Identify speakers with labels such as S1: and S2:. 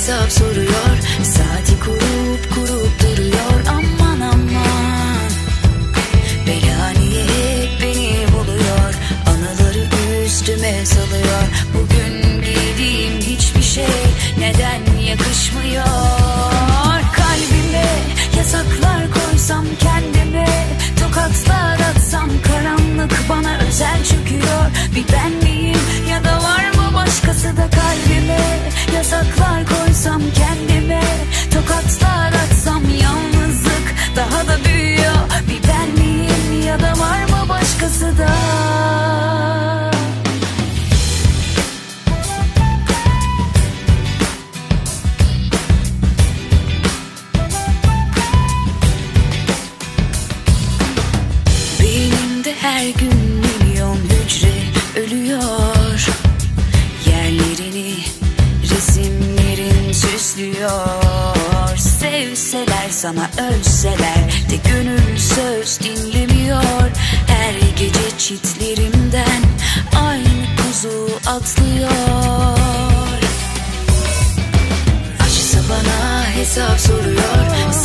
S1: hesap soruyor. Saati kurup kurup duruyor. Aman aman, bela niye hep beni buluyor? Anıları üstüme salıyor. Bugün giydiğim hiçbir şey neden yakışmıyor? Kalbime yasaklar koysam, kendime tokatlar atsam, karanlık bana özel çöküyor. Bir ben miyim ya da var mı başkası da? Kalbime yasaklar koysam, kendime tokatlar atsam, yalnızlık daha da büyüyor. Bir ben miyim ya da var mı başkası da? Beynimde her gün milyon hücre ölüyor. Yerlerini resimlerin süslüyor. Sevseler sana, ölseler de gönül söz dinlemiyor. Her gece çitlerimden aynı kuzu atlıyor. Açsa bana hesap soruyor.